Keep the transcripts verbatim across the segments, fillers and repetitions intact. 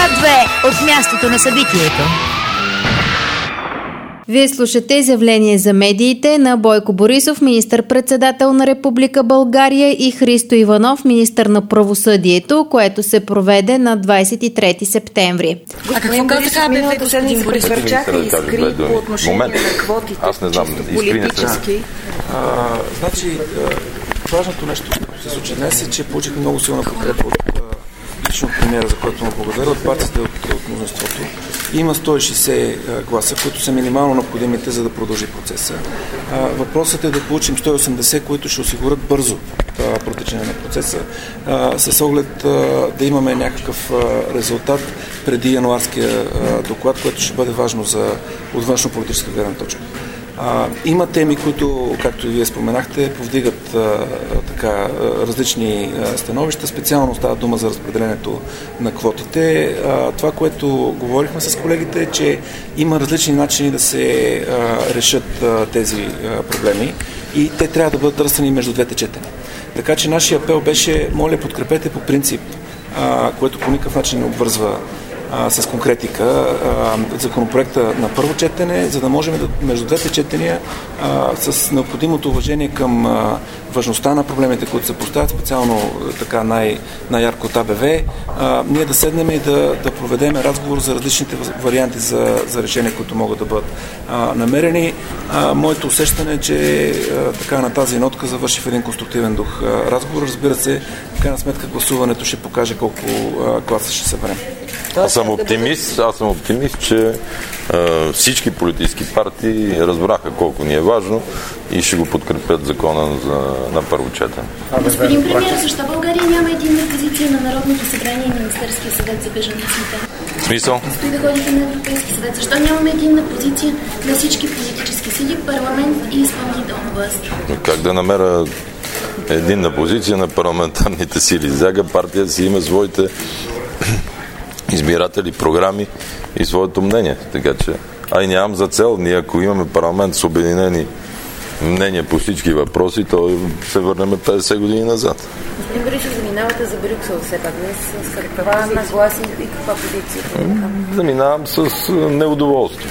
Свят две от мястото на събитието. Вие слушате изявление за медиите на Бойко Борисов, министър-председател на Република България, и Христо Иванов, министър на правосъдието, което се проведе на двадесет и трети септември. Господин Борисов, миналата седмица прехвърчаха искри по отношение на квотите. Аз не знам, политически. А, значи, а, важното нещо, което се случи днес, е, че получихме много силна подкрепа от лично премиера, за което му благодаря, от партията и от, от мнозинството. Има сто и шейсет гласа, които са минимално необходимите, за да продължи процеса. А, въпросът е да получим сто и осемдесет, които ще осигурят бързо а, протичане на процеса, а, с оглед а, да имаме някакъв а, резултат преди януарския а, доклад, което ще бъде важно за, от външно-политическа гледна точка. А, има теми, които, както и вие споменахте, повдигат а, така, различни а, становища. Специално става дума за разпределението на квотите. А, това, което говорихме с колегите, е, че има различни начини да се а, решат а, тези а, проблеми и те трябва да бъдат търсени между двете четения. Така че нашия апел беше, моля, подкрепете по принцип, а, което по никакъв начин не обвързва А, с конкретика а, законопроекта на първо четене, за да можем да, между двете четения а, с необходимото уважение към а, важността на проблемите, които се поставят, специално така най- най-ярко от А Б В, а, ние да седнем и да, да проведем разговор за различните варианти за, за решения, които могат да бъдат а, намерени. А, моето усещане е, че а, така на тази нотка завърши в един конструктивен дух а, разговор. Разбира се, в крайна сметка гласуването ще покаже колко а, гласа ще съберем. Аз съм оптимист, аз съм оптимист, че а, всички политически партии разбраха колко ни е важно и ще го подкрепят закона за, на първо четене. Господин премиер, защо България няма единна позиция на Народното събрание и Министерския съвет за бежанците? В смисъл? Стои да ходите на Европейски съвет. Защо нямаме единна позиция на всички политически сили, парламент и изпълнителна власт? Как да намеря единна позиция на парламентарните сили? Всяка партия си има своите избиратели, програми и своето мнение. Така че, а и нямам за цел, ние ако имаме парламент с обединени мнения по всички въпроси, то се върнем петдесет години назад. Господин Борисов, заминавате за Брюксел все пак днес. С каква нагласи и каква позиция? Заминавам с неудоволствие.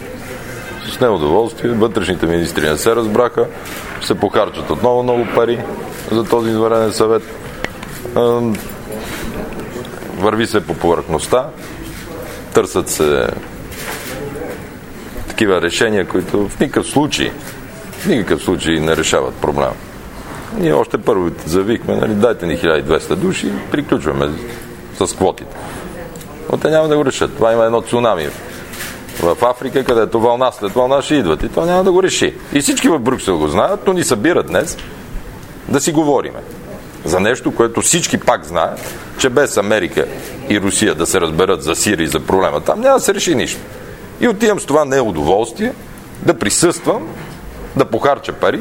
С неудоволствие. Вътрешните министри не се разбраха. Се похарчат отново много пари за този извънреден съвет. Върви се по повърхността, търсят се такива решения, които в никакъв случай, в никакъв случай не решават проблема. Ние още първо завихме, нали, дайте ни хиляда и двеста души, приключваме с квотите. Но те няма да го решат. Това има едно цунами в Африка, където вълна след вълна ще идват и това няма да го реши. И всички в Брюксел го знаят, но ни събират днес да си говориме за нещо, което всички пак знаят, че без Америка и Русия да се разберат за Сирия и за проблема там, няма да се реши нищо. И отивам с това неудоволствие да присъствам, да похарча пари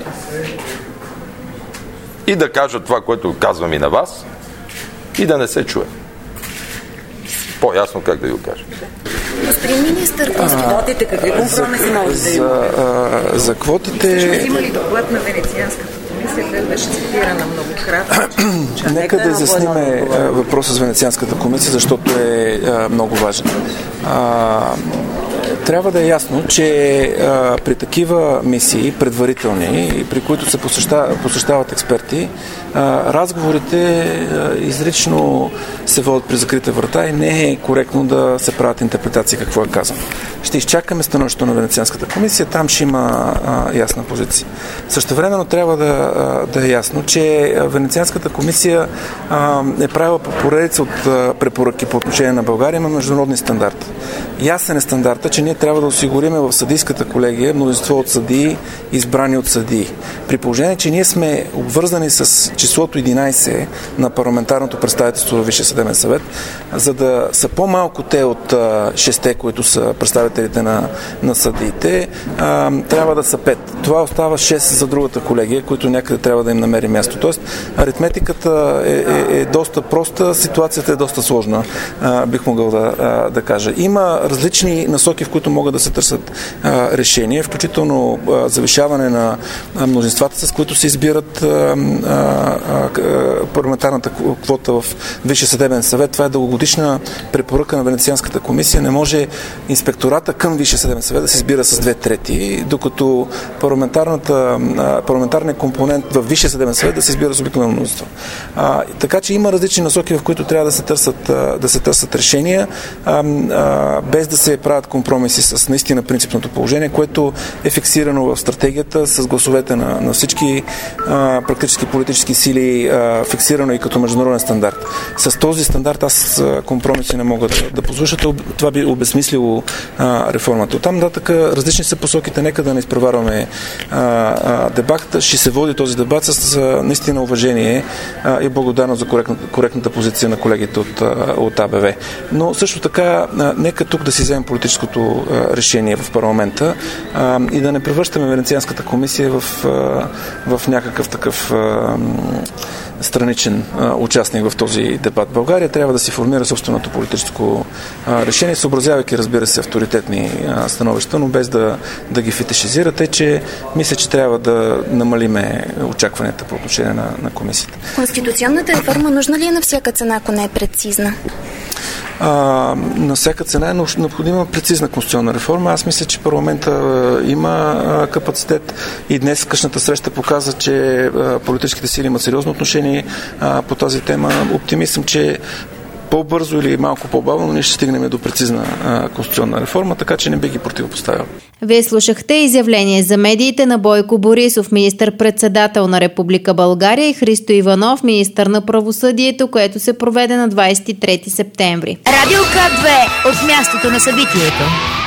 и да кажа това, което казвам и на вас, и да не се чуе. По-ясно как да ви го кажа. Господин министър, за квотите, какви компромиси могат да има? За квотите... Има ли доклад на Венецианската комисия, където беше цитирана многократно? Нека да изясниме въпроса с Венецианската комисия, защото е много важен. Трябва да е ясно, че а, при такива мисии, предварителни, при които се посещават, посещават експерти, а, разговорите а, изрично се водят при закрита врата и не е коректно да се правят интерпретации какво е казано. Ще изчакаме становището на Венецианската комисия, там ще има а, ясна позиция. Същевременно трябва да, а, да е ясно, че Венецианската комисия а, е правила по поредица от а, препоръки по отношение на България на международни стандарти. Ясен е стандарта, че ние трябва да осигурим в съдийската колегия мнозинство от съдии, избрани от съдии. При положение, че ние сме обвързани с числото единайсет на парламентарното представителство във Висшия съдебен съвет, за да са по-малко те от шесте, които са представителите на, на съдиите, а, трябва да са пет. Това остава шест за другата колегия, които някъде трябва да им намери място. Тоест, аритметиката е, е, е доста проста, ситуацията е доста сложна, а, бих могъл да, а, да кажа. Има различни насоки, в които могат да се търсят а, решения, включително а, завишаване на а, мнозинствата, с които се избират а, а, парламентарната квота в Висшия съдебен съвет. Това е дългогодишна препоръка на Венецианската комисия. Не може инспектората към Висшия съдебен съвет да се избира с две трети, докато парламентарната, парламентарният компонент в Висшия съдебен съвет да се избира с обикновено мнозинство. А, така че има различни насоки, в които трябва да се търсят, да се търсят решения, а, а, без да се правят компромиси с наистина принципното положение, което е фиксирано в стратегията с гласовете на, на всички а, практически политически сили, а, фиксирано и като международен стандарт. С този стандарт аз компромиси не мога да, да послушам. Това би обезмислило а, реформата. Оттам нататък различни са посоките. Нека да не изпреварваме дебата. Ще се води този дебат с а, наистина уважение а, и благодарност за коректната, коректната позиция на колегите от, а, от А Б В. Но също така, а, нека тук да си вземем политическото а, решение в парламента а, и да не превръщаме Венецианската комисия в, а, в някакъв такъв а, страничен а, участник в този дебат. България трябва да си формира собственото политическо а, решение, съобразявайки, разбира се, авторитетни а, становища, но без да, да ги фетишизирате, че мисля, че трябва да намалиме очакванията по отношение на, на комисията. Конституционната реформа нужна ли е на всяка цена, ако не е прецизна? А, на всяка цена е необходима прецизна конституционна реформа. Аз мисля, че парламента а, има а, капацитет и днес късната среща показа, че а, политическите сили имат сериозно отношение а, по тази тема. Оптимист съм, че по-бързо или малко по-бавно ние ще стигнем до прецизна а, конституционна реформа, така че не би ги противопоставял. Вие слушахте изявление за медиите на Бойко Борисов, министър-председател на Република България, и Христо Иванов, министър на правосъдието, което се проведе на двадесет и трети септември. Радио К две от мястото на събитието.